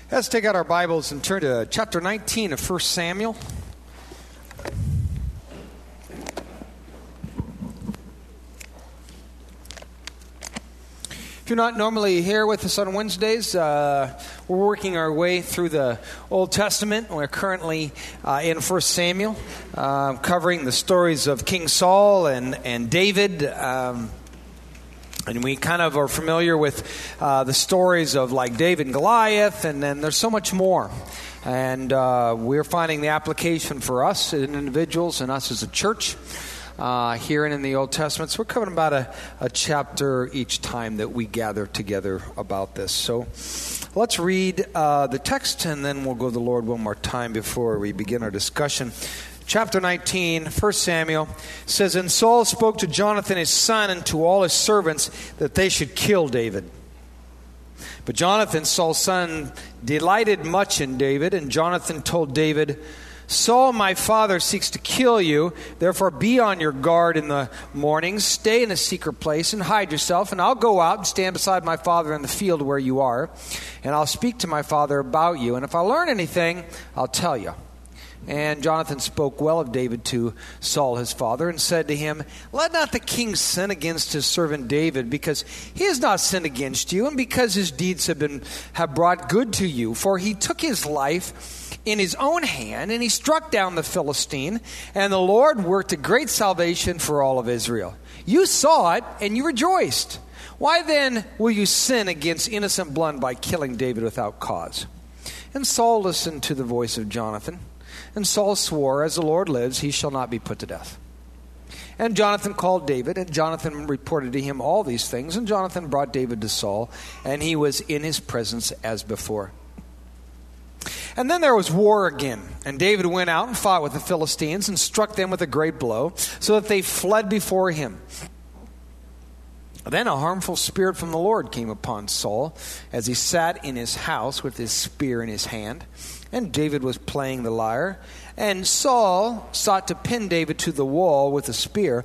Let's take out our Bibles and turn to chapter 19 of 1 Samuel. If you're not normally here with us on Wednesdays, we're working our way through the Old Testament. We're currently in 1 Samuel, covering the stories of King Saul and David. And we kind of are familiar with the stories of like David and Goliath, and then there's so much more. And we're finding the application for us as individuals and us as a church here and in the Old Testament. So we're covering about a chapter each time that we gather together about this. So let's read the text, and then we'll go to the Lord one more time before we begin our discussion. Chapter 19, 1 Samuel, says, And Saul spoke to Jonathan his son and to all his servants that they should kill David. But Jonathan, Saul's son, delighted much in David, and Jonathan told David, Saul, my father, seeks to kill you. Therefore, be on your guard in the morning. Stay in a secret place and hide yourself, and I'll go out and stand beside my father in the field where you are, and I'll speak to my father about you. And if I learn anything, I'll tell you. And Jonathan spoke well of David to Saul his father and said to him, Let not the king sin against his servant David, because he has not sinned against you, and because his deeds have brought good to you. For he took his life in his own hand, and he struck down the Philistine, and the Lord worked a great salvation for all of Israel. You saw it, and you rejoiced. Why then will you sin against innocent blood by killing David without cause? And Saul listened to the voice of Jonathan. And Saul swore, As the Lord lives, he shall not be put to death. And Jonathan called David, and Jonathan reported to him all these things. And Jonathan brought David to Saul, and he was in his presence as before. And then there was war again. And David went out and fought with the Philistines and struck them with a great blow, so that they fled before him. Then a harmful spirit from the Lord came upon Saul as he sat in his house with his spear in his hand. And David was playing the lyre. And Saul sought to pin David to the wall with a spear.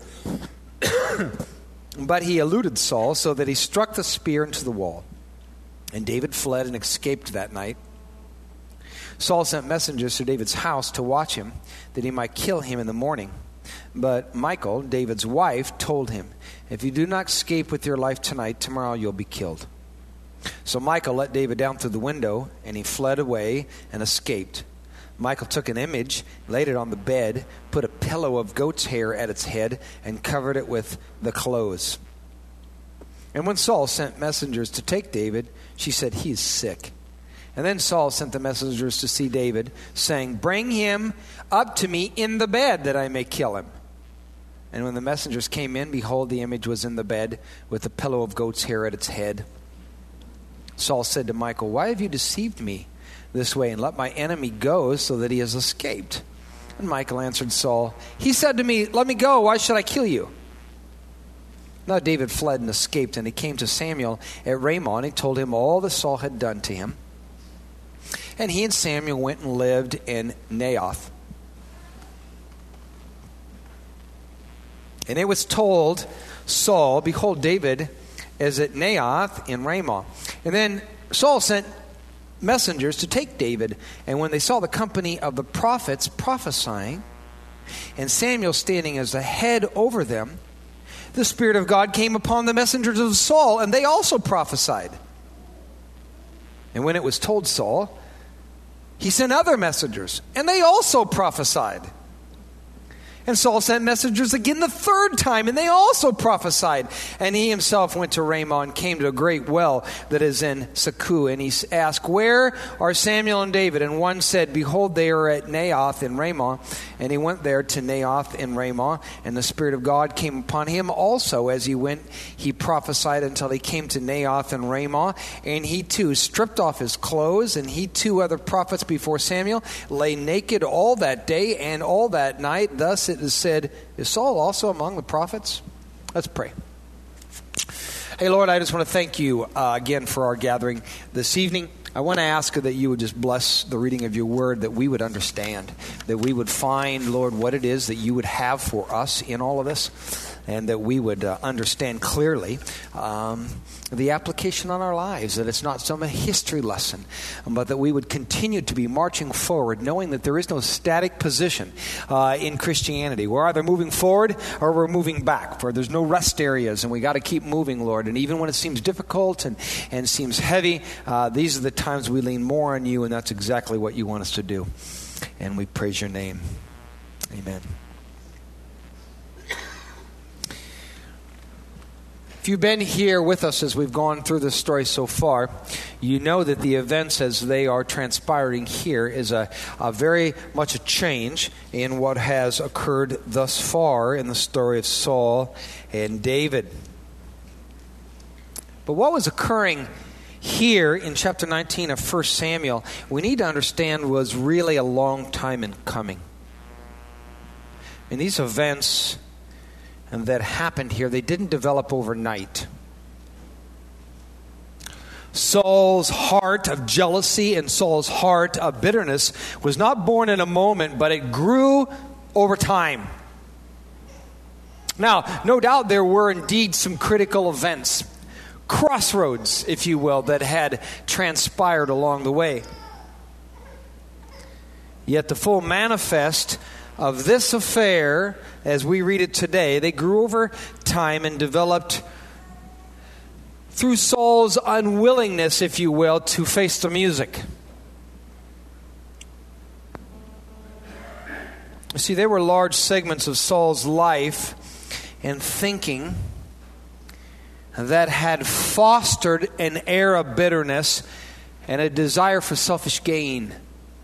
But he eluded Saul, so that he struck the spear into the wall. And David fled and escaped that night. Saul sent messengers to David's house to watch him, that he might kill him in the morning. But Michal, David's wife, told him, If you do not escape with your life tonight, tomorrow you'll be killed. So Michal let David down through the window, and he fled away and escaped. Michal took an image, laid it on the bed, put a pillow of goat's hair at its head, and covered it with the clothes. And when Saul sent messengers to take David, she said, He is sick. And then Saul sent the messengers to see David, saying, Bring him up to me in the bed, that I may kill him. And when the messengers came in, behold, the image was in the bed, with a pillow of goat's hair at its head. Saul said to Michal, Why have you deceived me this way, and let my enemy go, so that he has escaped? And Michal answered Saul, He said to me, Let me go, why should I kill you? Now David fled and escaped, and he came to Samuel at Ramah, and he told him all that Saul had done to him. And he and Samuel went and lived in Naioth. And it was told Saul, Behold, David is at Naioth in Ramah. And then Saul sent messengers to take David. And when they saw the company of the prophets prophesying, and Samuel standing as the head over them, the Spirit of God came upon the messengers of Saul, and they also prophesied. And when it was told Saul, he sent other messengers, and they also prophesied. And Saul sent messengers again the third time, and they also prophesied. And he himself went to Ramah and came to a great well that is in Seku. And he asked, Where are Samuel and David? And one said, Behold, they are at Naioth in Ramah. And he went there to Naioth in Ramah. And the Spirit of God came upon him also. As he went, he prophesied until he came to Naioth in Ramah. And he too stripped off his clothes. And he too, other prophets before Samuel, lay naked all that day and all that night. Thus it is said, Is Saul also among the prophets? Let's pray. Hey, Lord, I just want to thank you again for our gathering this evening. I want to ask that you would just bless the reading of your word, that we would understand, that we would find, Lord, what it is that you would have for us in all of this, and that we would understand clearly the application on our lives, that it's not some history lesson, but that we would continue to be marching forward, knowing that there is no static position in Christianity. We're either moving forward or we're moving back, for there's no rest areas, and we got to keep moving, Lord. And even when it seems difficult and seems heavy, these are the times we lean more on you, and that's exactly what you want us to do. And we praise your name. Amen. If you've been here with us as we've gone through this story so far, you know that the events as they are transpiring here is a very much a change in what has occurred thus far in the story of Saul and David. But what was occurring here in chapter 19 of 1 Samuel, we need to understand was really a long time in coming. And these events that happened here, they didn't develop overnight. Saul's heart of jealousy and Saul's heart of bitterness was not born in a moment, but it grew over time. Now, no doubt there were indeed some critical events, crossroads, if you will, that had transpired along the way. Yet the full manifest of this affair, as we read it today, they grew over time and developed through Saul's unwillingness, if you will, to face the music. You see, there were large segments of Saul's life and thinking that had fostered an air of bitterness and a desire for selfish gain.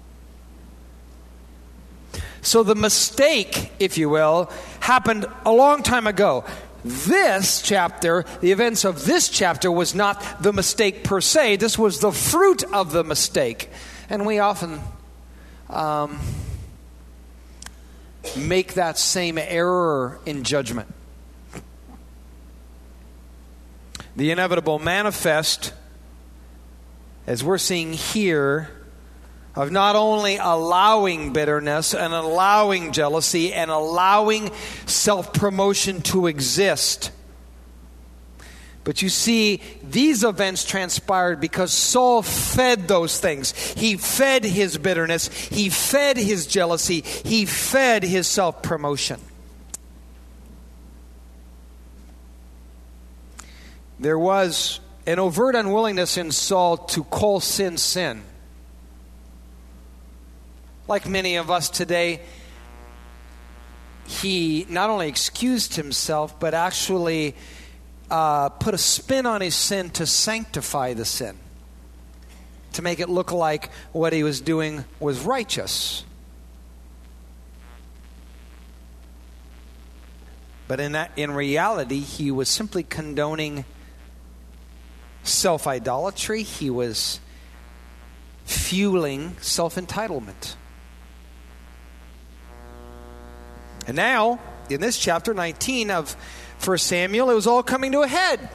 So the mistake, if you will, happened a long time ago. This chapter, the events of this chapter, was not the mistake per se. This was the fruit of the mistake. And we often make that same error in judgment. The inevitable manifest, as we're seeing here, of not only allowing bitterness and allowing jealousy and allowing self-promotion to exist. But you see, these events transpired because Saul fed those things. He fed his bitterness. He fed his jealousy. He fed his self-promotion. There was an overt unwillingness in Saul to call sin sin. Like many of us today, he not only excused himself, but actually put a spin on his sin to sanctify the sin, to make it look like what he was doing was righteous. But in reality, he was simply condoning self-idolatry. He was fueling self-entitlement. And now, in this chapter 19 of 1 Samuel, it was all coming to a head.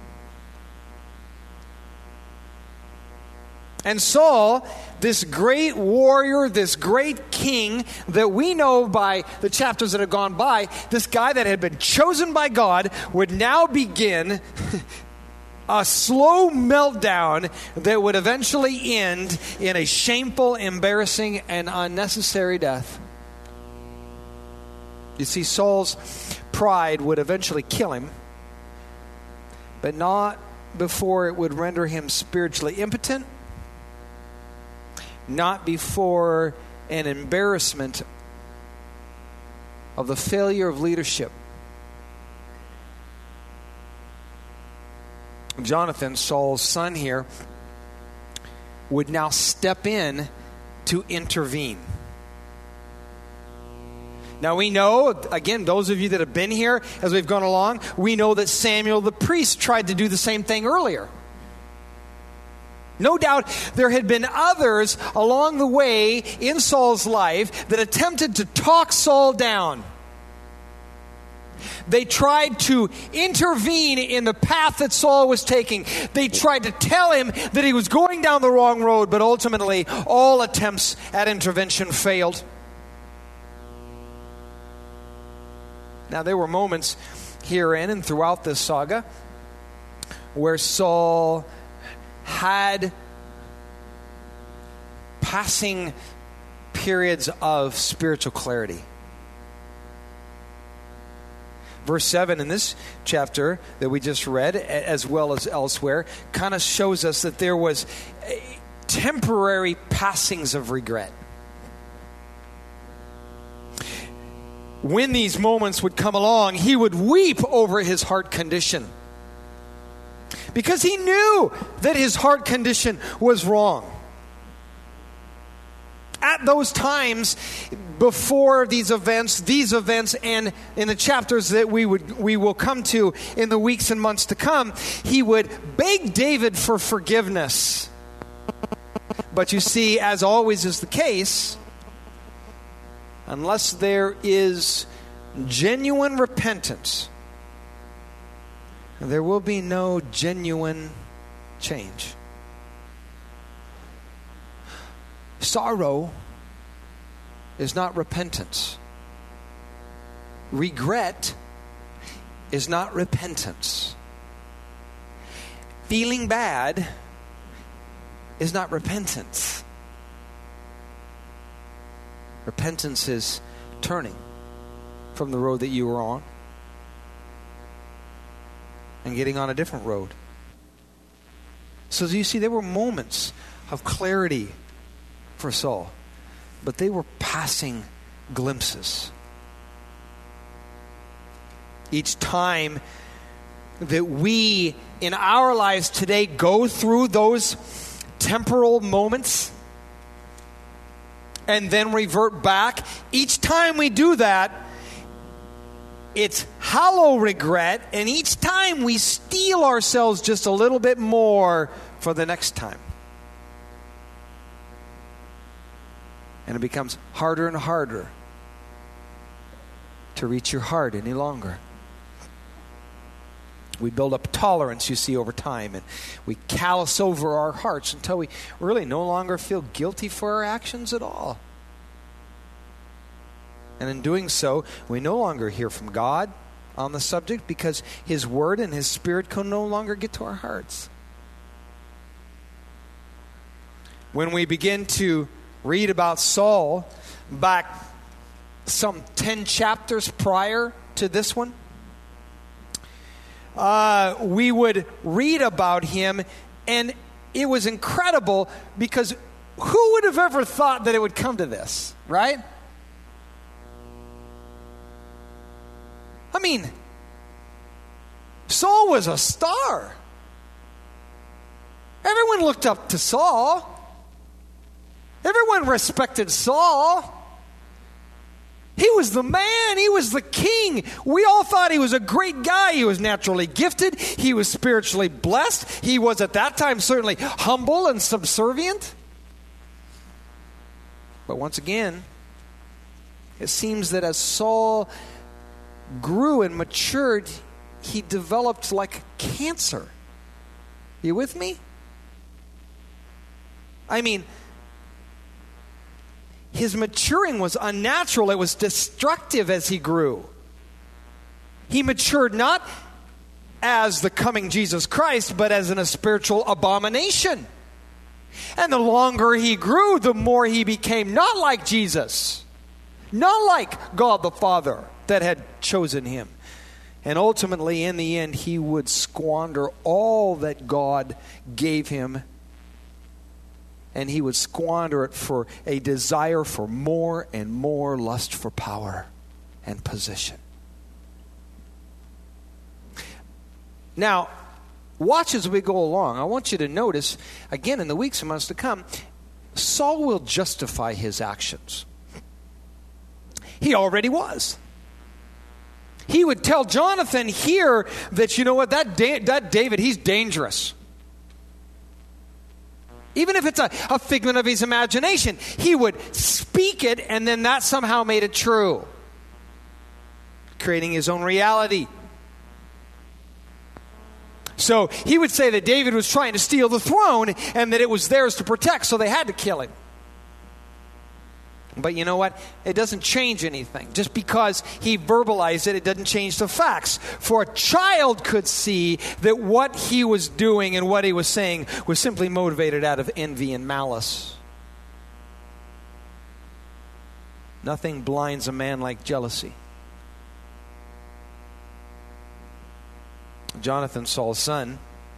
And Saul, this great warrior, this great king that we know by the chapters that have gone by, this guy that had been chosen by God, would now begin a slow meltdown that would eventually end in a shameful, embarrassing, and unnecessary death. You see, Saul's pride would eventually kill him, but not before it would render him spiritually impotent, not before an embarrassment of the failure of leadership. Jonathan, Saul's son here, would now step in to intervene. Now we know, again, those of you that have been here as we've gone along, we know that Samuel the priest tried to do the same thing earlier. No doubt there had been others along the way in Saul's life that attempted to talk Saul down. They tried to intervene in the path that Saul was taking. They tried to tell him that he was going down the wrong road, but ultimately all attempts at intervention failed. Now, there were moments herein and throughout this saga where Saul had passing periods of spiritual clarity. Verse 7 in this chapter that we just read, as well as elsewhere, kind of shows us that there was temporary passings of regret. When these moments would come along, he would weep over his heart condition, because he knew that his heart condition was wrong. At those times, before these events, and in the chapters that we will come to in the weeks and months to come, he would beg David for forgiveness. But you see, as always is the case, unless there is genuine repentance, there will be no genuine change. Sorrow is not repentance. Regret is not repentance. Feeling bad is not repentance. Repentance is turning from the road that you were on and getting on a different road. So you see, there were moments of clarity for Saul, but they were passing glimpses. Each time that we in our lives today go through those temporal moments and then revert back, each time we do that, it's hollow regret, and each time we steel ourselves just a little bit more for the next time. And it becomes harder and harder to reach your heart any longer. We build up tolerance, you see, over time, and we callous over our hearts until we really no longer feel guilty for our actions at all. And in doing so, we no longer hear from God on the subject because His Word and His Spirit can no longer get to our hearts. When we begin to read about Saul back some 10 chapters prior to this one, we would read about him, and it was incredible because who would have ever thought that it would come to this, right? I mean, Saul was a star. Everyone looked up to Saul. Everyone respected Saul. He was the man. He was the king. We all thought he was a great guy. He was naturally gifted. He was spiritually blessed. He was at that time certainly humble and subservient. But once again, it seems that as Saul grew and matured, he developed like cancer. You with me? I mean, his maturing was unnatural. It was destructive as he grew. He matured not as the coming Jesus Christ, but as in a spiritual abomination. And the longer he grew, the more he became not like Jesus, not like God the Father that had chosen him. And ultimately, in the end, he would squander all that God gave him, and he would squander it for a desire for more and more lust for power and position. Now, watch as we go along. I want you to notice, again, in the weeks and months to come, Saul will justify his actions. He already was. He would tell Jonathan here that, you know what, that David, he's dangerous. Even if it's a figment of his imagination, he would speak it, and then that somehow made it true. creating his own reality. So he would say that David was trying to steal the throne and that it was theirs to protect, so they had to kill him. But you know what? It doesn't change anything. Just because he verbalized it, it doesn't change the facts. For a child could see that what he was doing and what he was saying was simply motivated out of envy and malice. Nothing blinds a man like jealousy. Jonathan, Saul's son,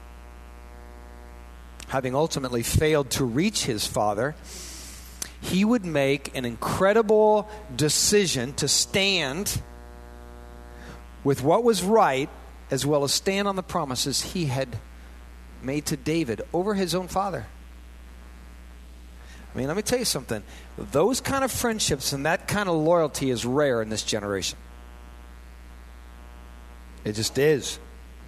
having ultimately failed to reach his father, he would make an incredible decision to stand with what was right, as well as stand on the promises he had made to David over his own father. I mean, let me tell you something. Those kind of friendships and that kind of loyalty is rare in this generation. It just is.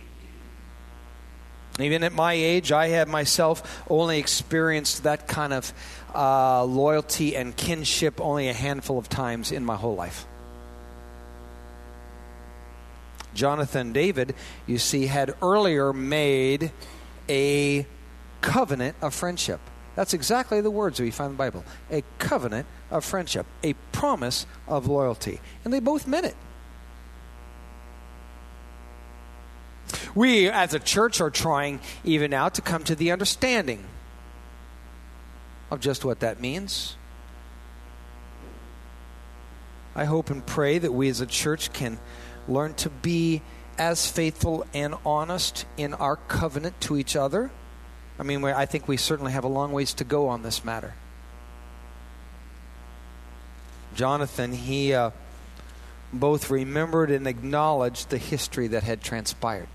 Even at my age, I have myself only experienced that kind of loyalty and kinship only a handful of times in my whole life. Jonathan David, you see, had earlier made a covenant of friendship. That's exactly the words that we find in the Bible. A covenant of friendship, a promise of loyalty. And they both meant it. We, as a church, are trying even now to come to the understanding of just what that means. I hope and pray that we as a church can learn to be as faithful and honest in our covenant to each other. I mean, I think we certainly have a long ways to go on this matter. Jonathan, he both remembered and acknowledged the history that had transpired.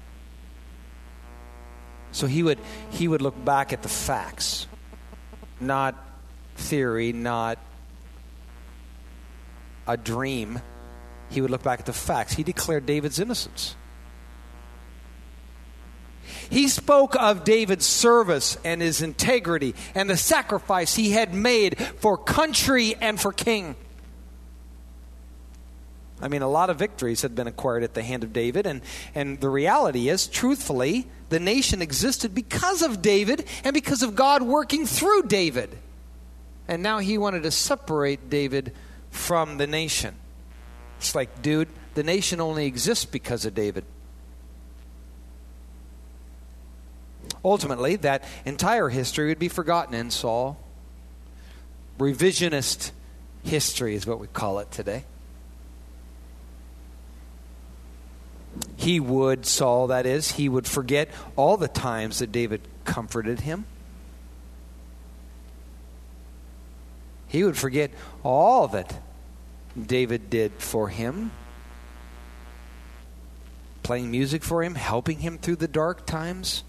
So he would look back at the facts, not theory, not a dream. He would look back at the facts. He declared David's innocence. He spoke of David's service and his integrity and the sacrifice he had made for country and for king. I mean, a lot of victories had been acquired at the hand of David, and the reality is, truthfully, the nation existed because of David and because of God working through David. And now he wanted to separate David from the nation. It's like, dude, the nation only exists because of David. Ultimately, that entire history would be forgotten in Saul. Revisionist history is what we call it today. Saul that is, he would forget all the times that David comforted him. He would forget all that David did for him. Playing music for him, helping him through the dark times.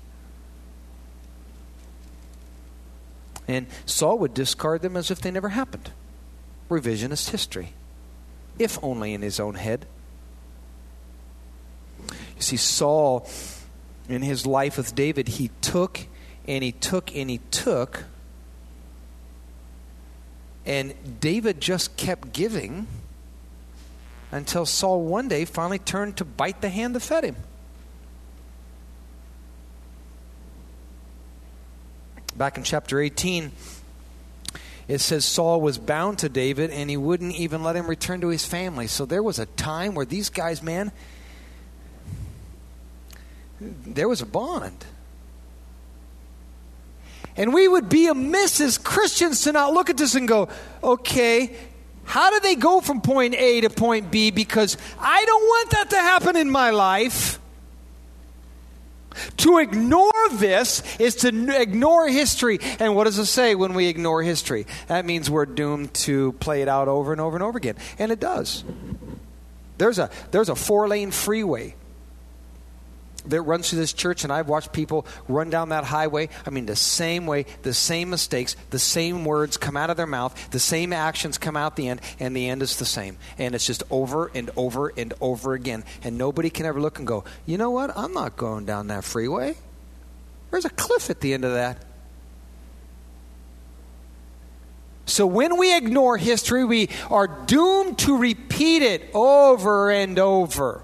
And Saul would discard them as if they never happened. Revisionist history. If only in his own head. You see, Saul, in his life with David, he took and he took and he took. And David just kept giving until Saul one day finally turned to bite the hand that fed him. Back in chapter 18, it says Saul was bound to David and he wouldn't even let him return to his family. So there was a time where these guys, man, there was a bond. And we would be amiss as Christians to not look at this and go, okay, how do they go from point A to point B? Because I don't want that to happen in my life. To ignore this is to ignore history. And what does it say when we ignore history? That means we're doomed to play it out over and over and over again. And it does. There's a 4-lane freeway that runs through this church, and I've watched people run down that highway. I mean, the same way, the same mistakes, the same words come out of their mouth, the same actions come out the end, and the end is the same. And it's just over and over and over again. And nobody can ever look and go, you know what? I'm not going down that freeway. There's a cliff at the end of that. So when we ignore history, we are doomed to repeat it over and over.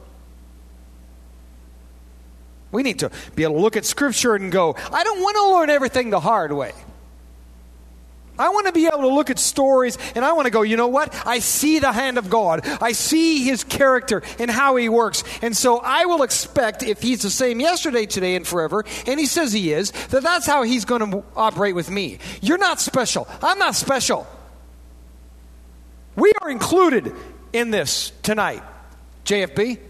We need to be able to look at Scripture and go, I don't want to learn everything the hard way. I want to be able to look at stories and I want to go, you know what? I see the hand of God. I see His character and how He works. And so I will expect, if He's the same yesterday, today, and forever, and He says He is, that that's how He's going to operate with me. You're not special. I'm not special. We are included in this tonight. JFB?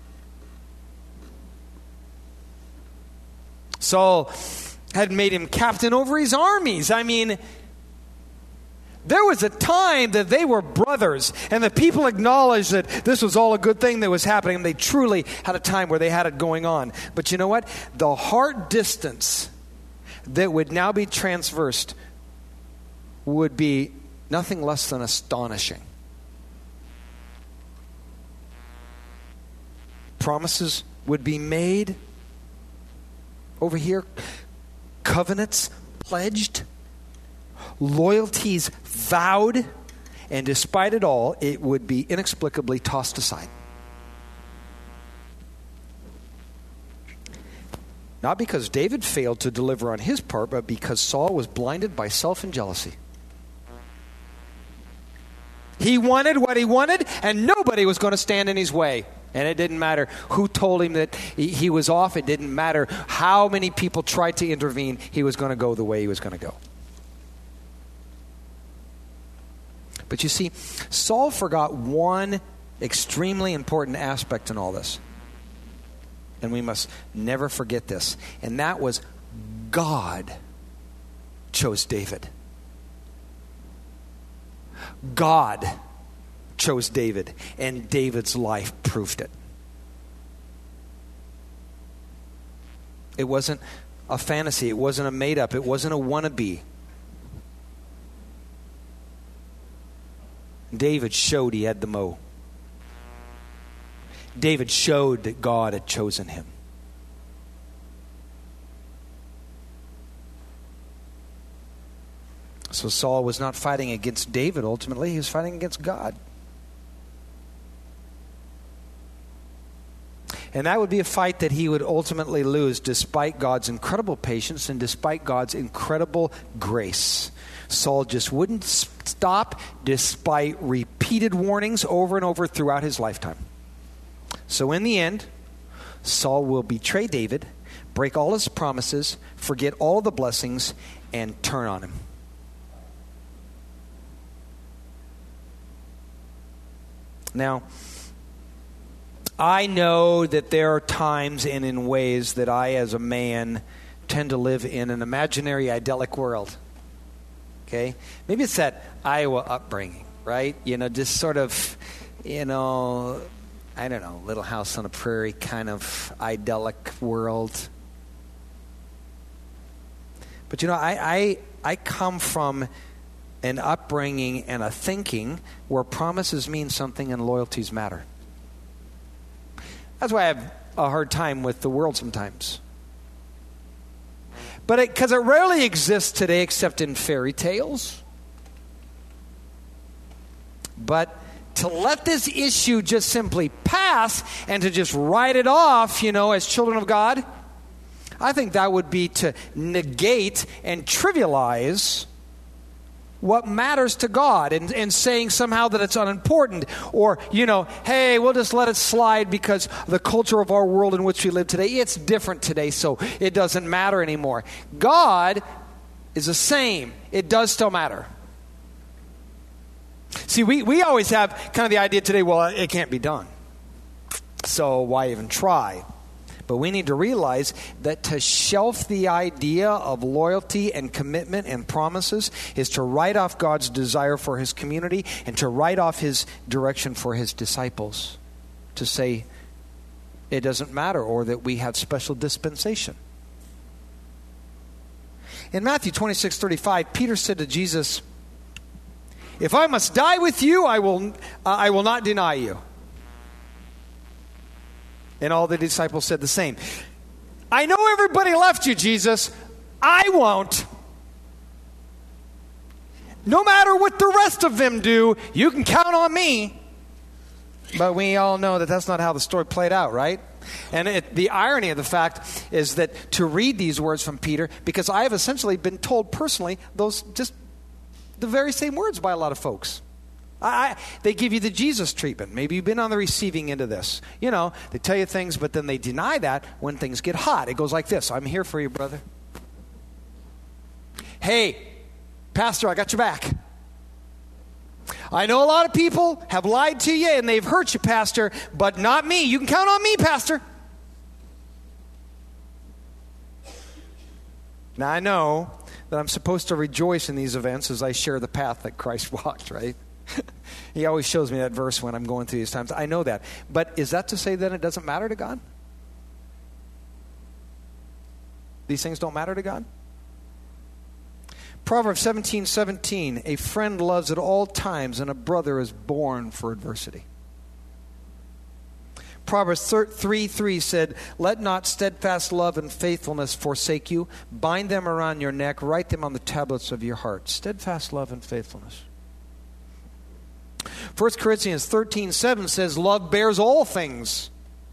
Saul had made him captain over his armies. I mean, there was a time that they were brothers, and the people acknowledged that this was all a good thing that was happening, and they truly had a time where they had it going on. But you know what? The heart distance that would now be transversed would be nothing less than astonishing. Promises would be made over here, covenants pledged, loyalties vowed, and despite it all, it would be inexplicably tossed aside. Not because David failed to deliver on his part, but because Saul was blinded by self and jealousy. He wanted what he wanted, and nobody was going to stand in his way. And it didn't matter who told him that he was off. It didn't matter how many people tried to intervene. He was going to go the way he was going to go. But you see, Saul forgot one extremely important aspect in all this. And we must never forget this. And that was God chose David. God chose David, and David's life proved it. It wasn't a fantasy. It wasn't a made-up. It wasn't a wannabe. David showed he had the mo. David showed that God had chosen him. So Saul was not fighting against David ultimately. He was fighting against God. And that would be a fight that he would ultimately lose despite God's incredible patience and despite God's incredible grace. Saul just wouldn't stop despite repeated warnings over and over throughout his lifetime. So in the end, Saul will betray David, break all his promises, forget all the blessings, and turn on him. Now, I know that there are times and in ways that I, as a man, tend to live in an imaginary, idyllic world. Okay? Maybe it's that Iowa upbringing, right? You know, just sort of, I don't know, Little House on the Prairie kind of idyllic world. But, I come from an upbringing and a thinking where promises mean something and loyalties matter. That's why I have a hard time with the world sometimes. But because it rarely exists today except in fairy tales. But to let this issue just simply pass and to just write it off, as children of God, I think that would be to negate and trivialize what matters to God and saying somehow that it's unimportant or, hey, we'll just let it slide because the culture of our world in which we live today, it's different today, so it doesn't matter anymore. God is the same. It does still matter. See, we always have kind of the idea today, well, it can't be done. So why even try? But we need to realize that to shelf the idea of loyalty and commitment and promises is to write off God's desire for His community and to write off His direction for His disciples. To say it doesn't matter or that we have special dispensation. In Matthew 26:35, Peter said to Jesus, "If I must die with you, I will not deny you." And all the disciples said the same. "I know everybody left you, Jesus. I won't." No matter what the rest of them do, you can count on me. But we all know that that's not how the story played out, right? And the irony of the fact is that to read these words from Peter, because I have essentially been told personally those just the very same words by a lot of folks. They give you the Jesus treatment. Maybe you've been on the receiving end of this. You know, they tell you things, but then they deny that when things get hot. It goes like this. I'm here for you, brother. Hey, Pastor, I got your back. I know a lot of people have lied to you and they've hurt you, Pastor, but not me. You can count on me, Pastor. Now, I know that I'm supposed to rejoice in these events as I share the path that Christ walked, right? He always shows me that verse when I'm going through these times. I know that. But is that to say that it doesn't matter to God? These things don't matter to God? Proverbs 17:17, a friend loves at all times, and a brother is born for adversity. Proverbs 3:3 said, let not steadfast love and faithfulness forsake you. Bind them around your neck, write them on the tablets of your heart. Steadfast love and faithfulness. 1 Corinthians 13:7 says, love bears all things,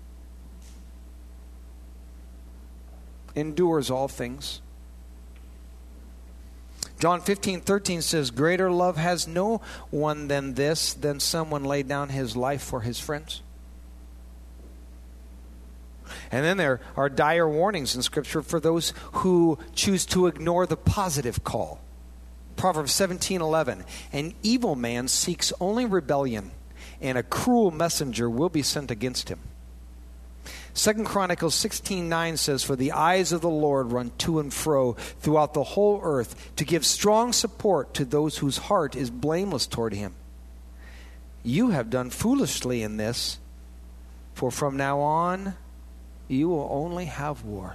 endures all things. John 15:13 says, greater love has no one than this, than someone lay down his life for his friends. And then there are dire warnings in Scripture for those who choose to ignore the positive call. Proverbs 17:11, an evil man seeks only rebellion, and a cruel messenger will be sent against him. 2 Chronicles 16:9 says, for the eyes of the Lord run to and fro throughout the whole earth to give strong support to those whose heart is blameless toward him. You have done foolishly in this, for from now on you will only have war.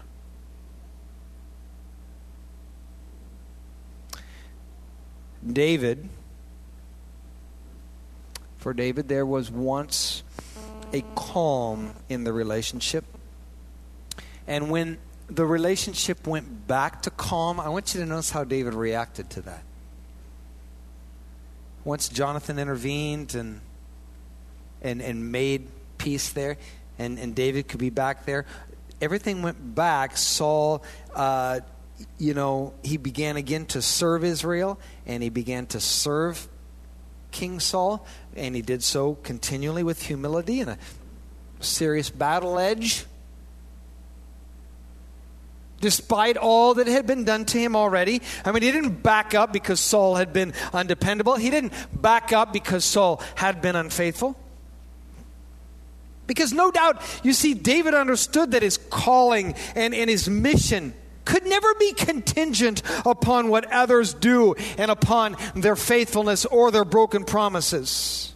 For David, there was once a calm in the relationship. And when the relationship went back to calm, I want you to notice how David reacted to that. Once Jonathan intervened and made peace there, and David could be back there, everything went back. Saul, he began again to serve Israel, and he began to serve King Saul, and he did so continually with humility and a serious battle edge. Despite all that had been done to him already. I mean, he didn't back up because Saul had been undependable. He didn't back up because Saul had been unfaithful. Because no doubt, you see, David understood that his calling and his mission could never be contingent upon what others do and upon their faithfulness or their broken promises.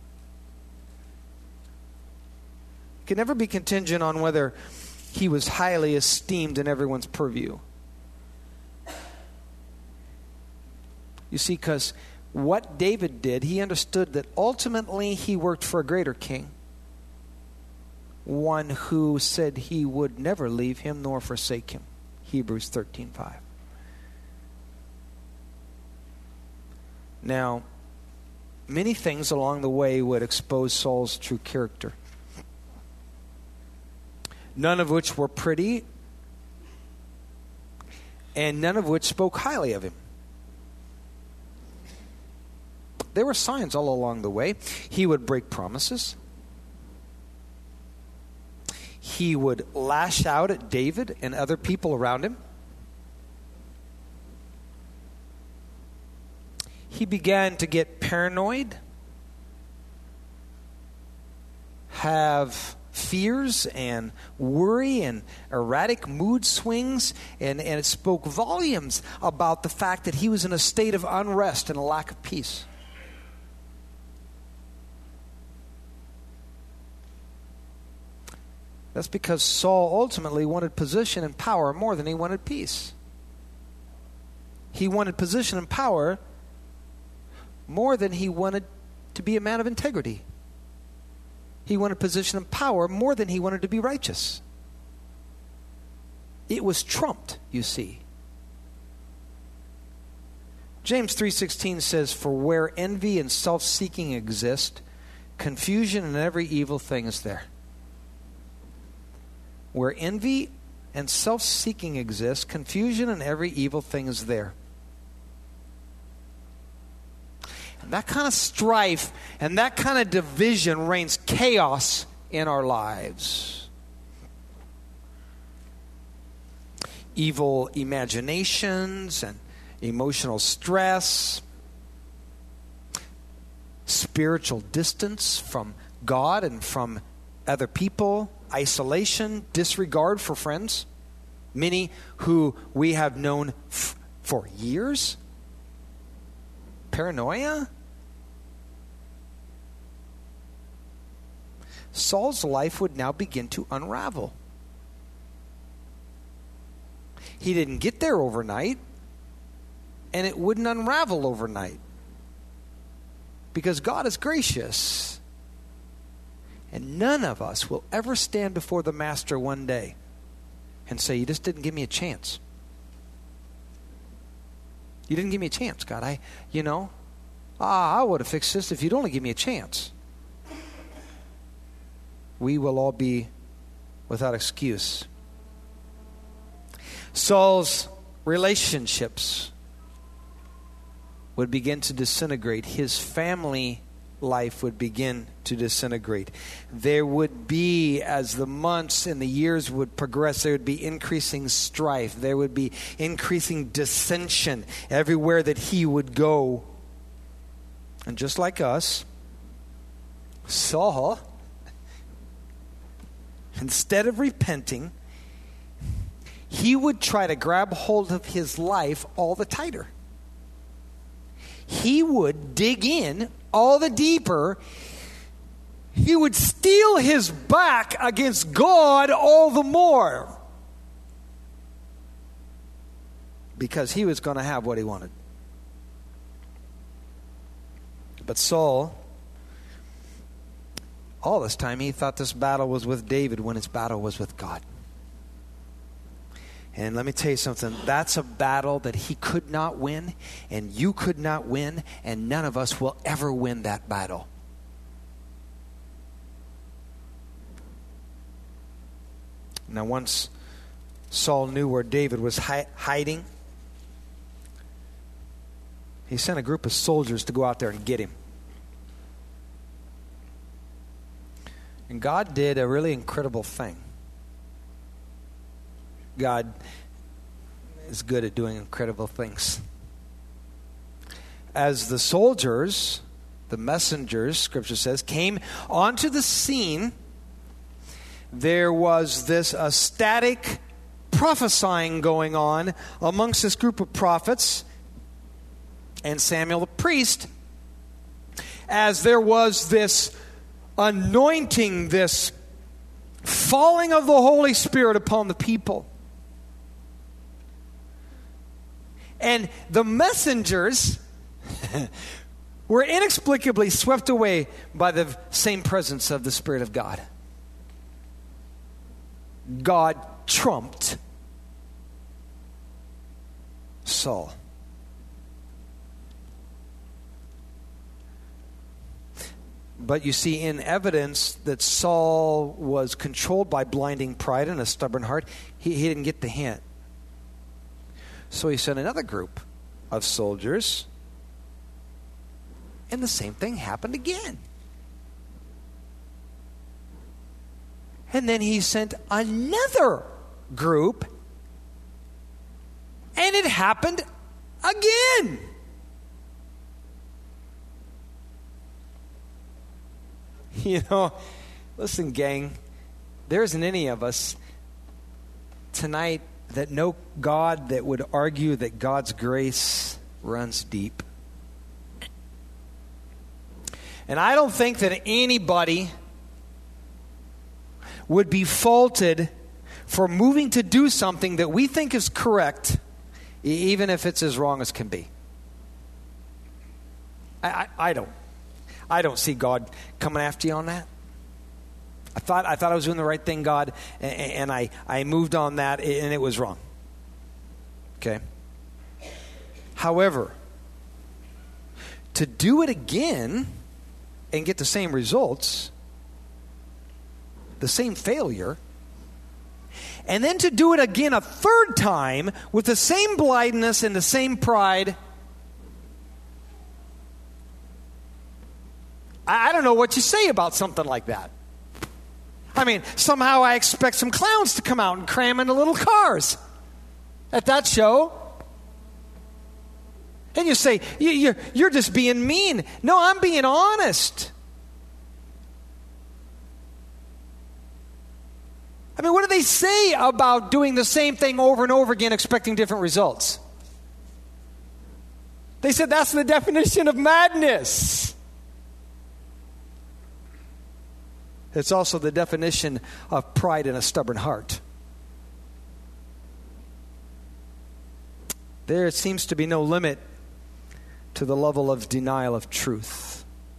It could never be contingent on whether he was highly esteemed in everyone's purview. You see, because what David did, he understood that ultimately he worked for a greater king. One who said he would never leave him nor forsake him. Hebrews 13:5. Now, many things along the way would expose Saul's true character. None of which were pretty, and none of which spoke highly of him. There were signs all along the way. He would break promises. He would lash out at David and other people around him. He began to get paranoid, have fears and worry and erratic mood swings, and it spoke volumes about the fact that he was in a state of unrest and a lack of peace. That's because Saul ultimately wanted position and power more than he wanted peace. He wanted position and power more than he wanted to be a man of integrity. He wanted position and power more than he wanted to be righteous. It was trumped, you see. James 3:16 says, "For where envy and self-seeking exist, confusion and every evil thing is there." Where envy and self-seeking exist, confusion and every evil thing is there. And that kind of strife and that kind of division reigns chaos in our lives. Evil imaginations and emotional stress, spiritual distance from God and from other people, isolation, disregard for friends, many who we have known for years, paranoia. Saul's life would now begin to unravel. He didn't get there overnight, and it wouldn't unravel overnight. Because God is gracious. And none of us will ever stand before the Master one day and say, "You just didn't give me a chance. You didn't give me a chance, God. I would have fixed this if you'd only give me a chance." We will all be without excuse. Saul's relationships would begin to disintegrate. His family life would begin to disintegrate. There would be, as the months and the years would progress, there would be increasing strife. There would be increasing dissension everywhere that he would go. And just like us, Saul, instead of repenting, he would try to grab hold of his life all the tighter. He would dig in all the deeper. He would steel his back against God all the more. Because he was going to have what he wanted. But Saul, all this time, he thought this battle was with David when his battle was with God. And let me tell you something, that's a battle that he could not win, and you could not win, and none of us will ever win that battle. Now, once Saul knew where David was hiding, he sent a group of soldiers to go out there and get him. And God did a really incredible thing. God is good at doing incredible things. As the soldiers, the messengers, Scripture says, came onto the scene, there was this ecstatic prophesying going on amongst this group of prophets and Samuel the priest, as there was this anointing, this falling of the Holy Spirit upon the people. And the messengers were inexplicably swept away by the same presence of the Spirit of God. God trumped Saul. But you see, in evidence that Saul was controlled by blinding pride and a stubborn heart, he didn't get the hint. So he sent another group of soldiers, and the same thing happened again. And then he sent another group, and it happened again. You know, listen, gang, there isn't any of us tonight that know God that would argue that God's grace runs deep. And I don't think that anybody would be faulted for moving to do something that we think is correct, even if it's as wrong as can be. I don't see God coming after you on that. I thought I was doing the right thing, God, and I moved on that, and it was wrong. Okay? However, to do it again and get the same results, the same failure, and then to do it again a third time with the same blindness and the same pride. I don't know what you say about something like that. I mean, somehow I expect some clowns to come out and cram into little cars at that show. And you say, you're just being mean. No, I'm being honest. I mean, what do they say about doing the same thing over and over again, expecting different results? They said that's the definition of madness. It's also the definition of pride in a stubborn heart. There seems to be no limit to the level of denial of truth.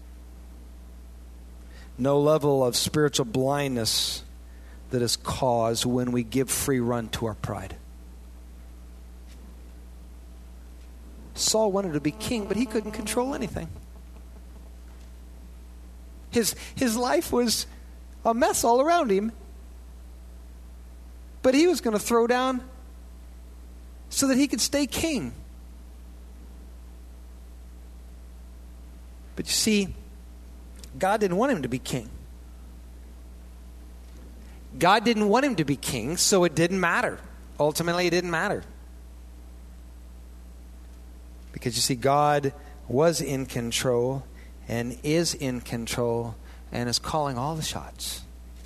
No level of spiritual blindness that is caused when we give free run to our pride. Saul wanted to be king, but he couldn't control anything. His life was a mess all around him. But he was going to throw down so that he could stay king. But you see, God didn't want him to be king. God didn't want him to be king, so it didn't matter. Ultimately, it didn't matter. Because you see, God was in control and is in control and is calling all the shots.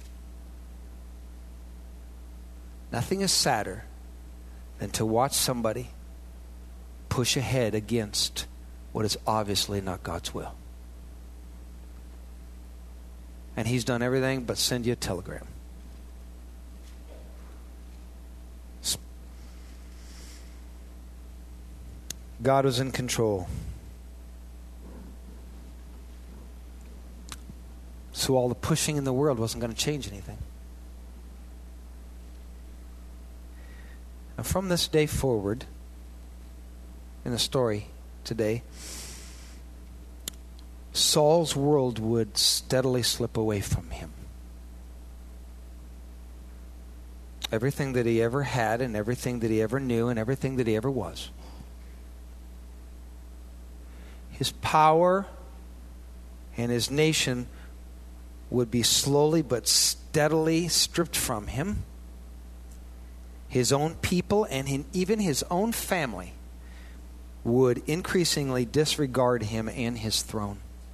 Nothing is sadder than to watch somebody push ahead against what is obviously not God's will. And he's done everything but send you a telegram. God was in control. So all the pushing in the world wasn't going to change anything. And from this day forward, in the story today, Saul's world would steadily slip away from him. Everything that he ever had and everything that he ever knew and everything that he ever was. His power and his nation would be slowly but steadily stripped from him. His own people and even his own family would increasingly disregard him and his throne.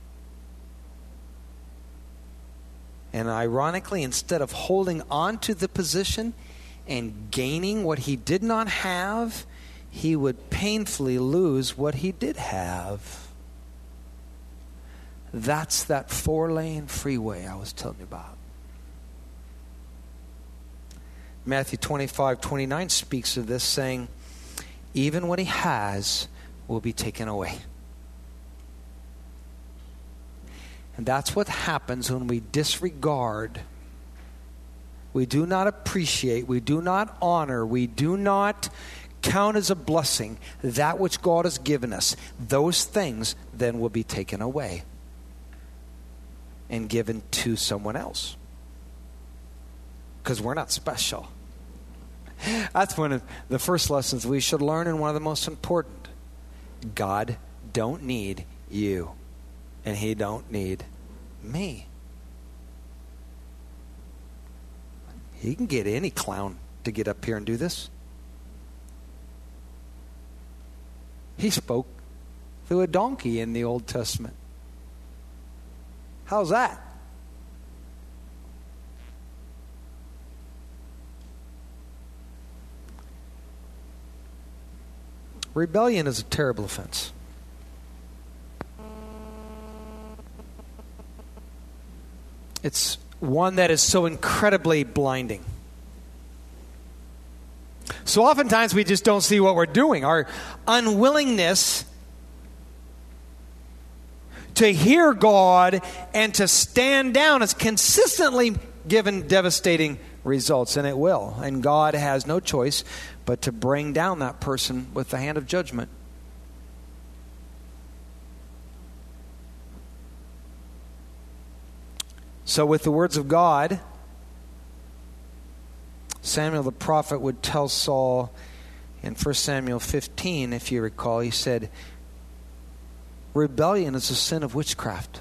And ironically, instead of holding on to the position and gaining what he did not have, he would painfully lose what he did have. That's that 4-lane freeway I was telling you about. Matthew 25:29 speaks of this, saying, even what he has will be taken away. And that's what happens when we disregard, we do not appreciate, we do not honor, we do not count as a blessing that which God has given us. Those things then will be taken away and given to someone else. Because we're not special. That's one of the first lessons we should learn, and one of the most important. God don't need you, and he don't need me. He can get any clown to get up here and do this. He spoke through a donkey in the Old Testament. How's that? Rebellion is a terrible offense. It's one that is so incredibly blinding. So oftentimes we just don't see what we're doing. Our unwillingness to hear God and to stand down has consistently given devastating results, and it will. And God has no choice but to bring down that person with the hand of judgment. So with the words of God, Samuel the prophet would tell Saul in 1 Samuel 15, if you recall, he said, rebellion is a sin of witchcraft.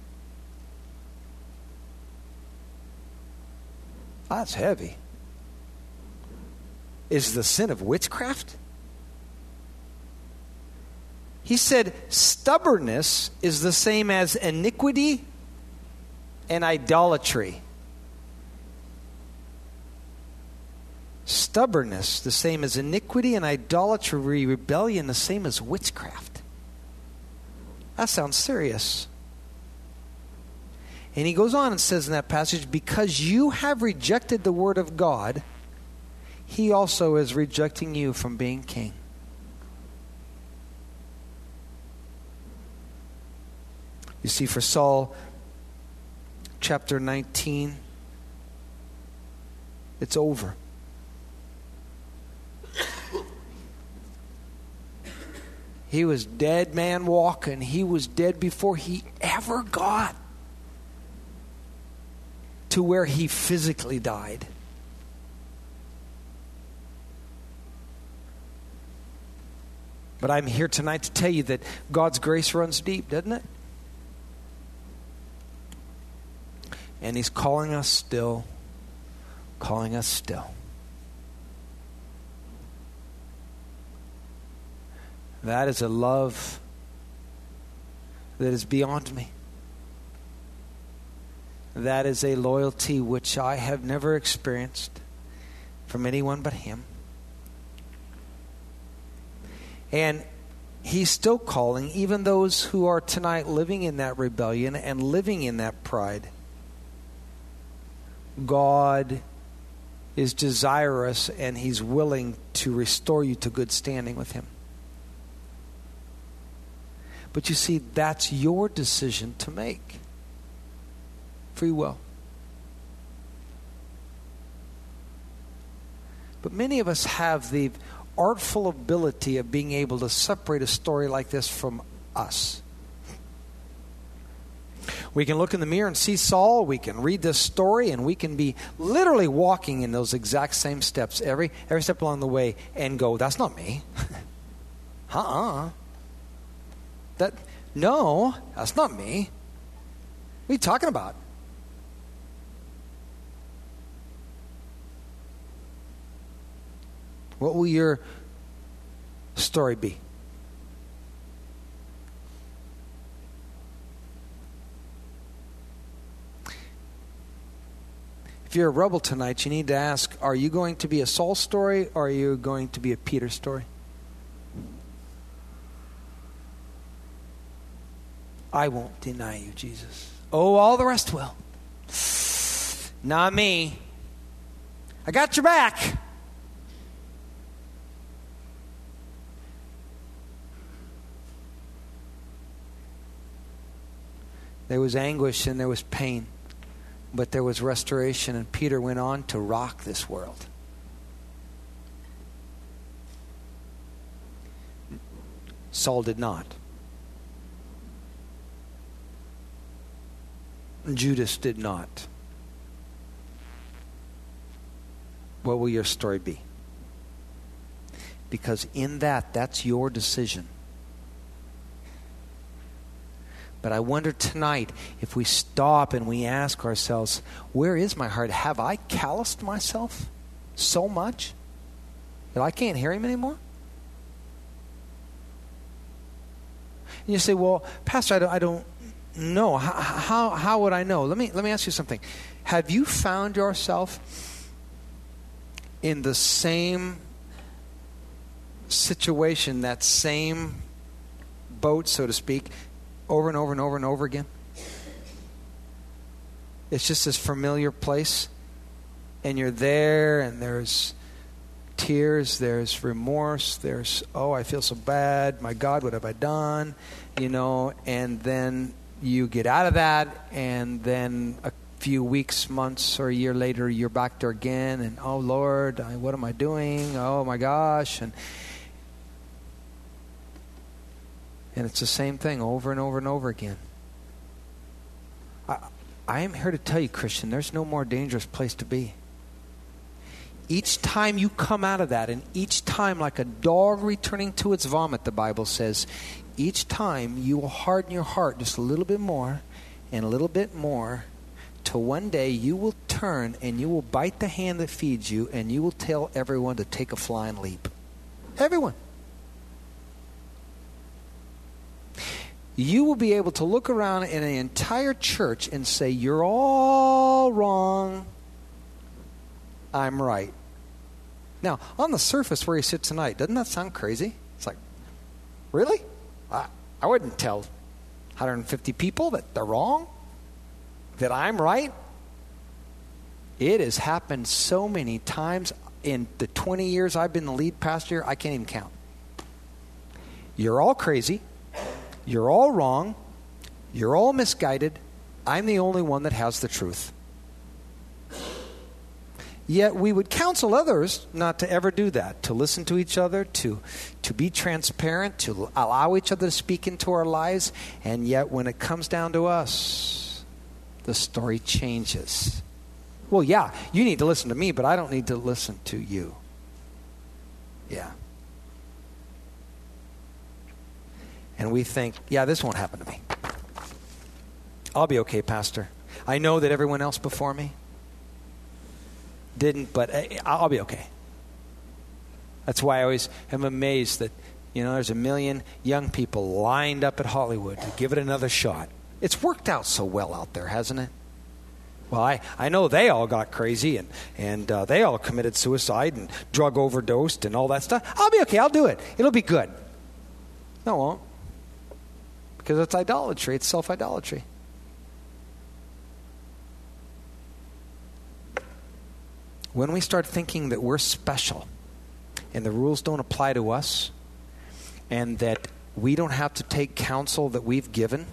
That's heavy. Is the sin of witchcraft? He said stubbornness is the same as iniquity and idolatry. Stubbornness, the same as iniquity, and idolatry, rebellion, the same as witchcraft. That sounds serious. And he goes on and says in that passage, because you have rejected the word of God, he also is rejecting you from being king. You see, for Saul, chapter 19, it's over. He was dead man walking. He was dead before he ever got to where he physically died. But I'm here tonight to tell you that God's grace runs deep, doesn't it? And he's calling us still, calling us still. That is a love that is beyond me. That is a loyalty which I have never experienced from anyone but him. And he's still calling even those who are tonight living in that rebellion and living in that pride. God is desirous and he's willing to restore you to good standing with him. But you see, that's your decision to make. Free will. But many of us have the artful ability of being able to separate a story like this from us. We can look in the mirror and see Saul. We can read this story and we can be literally walking in those exact same steps every step along the way and go, that's not me. No, that's not me. What are you talking about? What will your story be? If you're a rebel tonight, you need to ask, are you going to be a Saul story or are you going to be a Peter story? I won't deny you, Jesus. Oh, all the rest will. Not me. I got your back. There was anguish and there was pain, but there was restoration, and Peter went on to rock this world. Saul did not. Judas did not. What will your story be? Because in that's your decision. But I wonder tonight if we stop and we ask ourselves, where is my heart? Have I calloused myself so much that I can't hear him anymore? And you say, well, Pastor, I don't know. How would I know? Let me ask you something. Have you found yourself in the same situation, that same boat, so to speak, over and over and over and over again? It's just this familiar place, and you're there, and there's tears, there's remorse, there's, oh, I feel so bad, my God, what have I done? And then you get out of that, and then a few weeks, months, or a year later, you're back there again, and oh Lord, what am I doing? Oh my gosh, and I am here to tell you, Christian, there's no more dangerous place to be. Each time you come out of that, and each time, like a dog returning to its vomit, the Bible says, each time you will harden your heart just a little bit more and a little bit more, till one day you will turn and you will bite the hand that feeds you, and you will tell everyone to take a flying leap. Everyone. You will be able to look around in an entire church and say, you're all wrong. I'm right. Now, on the surface where you sit tonight, doesn't that sound crazy? It's like, really? I wouldn't tell 150 people that they're wrong, that I'm right. It has happened so many times in the 20 years I've been the lead pastor here, I can't even count. You're all crazy. You're all wrong. You're all misguided. I'm the only one that has the truth. Yet we would counsel others not to ever do that, to listen to each other, to be transparent, to allow each other to speak into our lives. And yet when it comes down to us, the story changes. Well, yeah, you need to listen to me, but I don't need to listen to you. Yeah. And we think, yeah, this won't happen to me. I'll be okay, Pastor. I know that everyone else before me didn't, but I'll be okay. That's why I always am amazed that, there's 1 million young people lined up at Hollywood to give it another shot. It's worked out so well out there, hasn't it? Well, I know they all got crazy and they all committed suicide and drug overdosed and all that stuff. I'll be okay. I'll do it. It'll be good. No, it won't. Because it's idolatry. It's self-idolatry. When we start thinking that we're special and the rules don't apply to us and that we don't have to take counsel that we've given,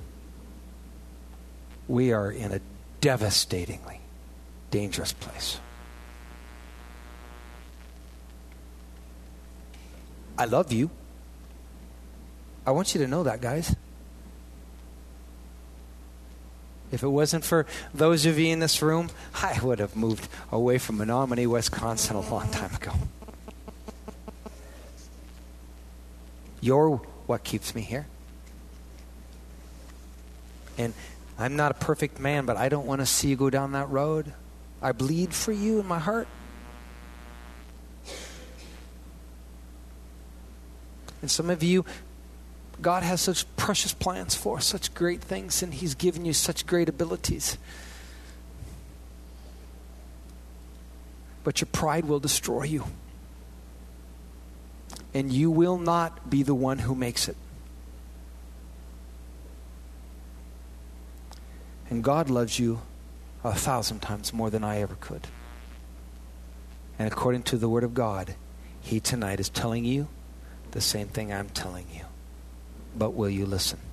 we are in a devastatingly dangerous place. I love you. I want you to know that, guys. If it wasn't for those of you in this room, I would have moved away from Menominee, Wisconsin a long time ago. You're what keeps me here. And I'm not a perfect man, but I don't want to see you go down that road. I bleed for you in my heart. And some of you, God has such precious plans for, such great things, and He's given you such great abilities. But your pride will destroy you. And you will not be the one who makes it. And God loves you 1,000 times more than I ever could. And according to the Word of God, He tonight is telling you the same thing I'm telling you. But will you listen?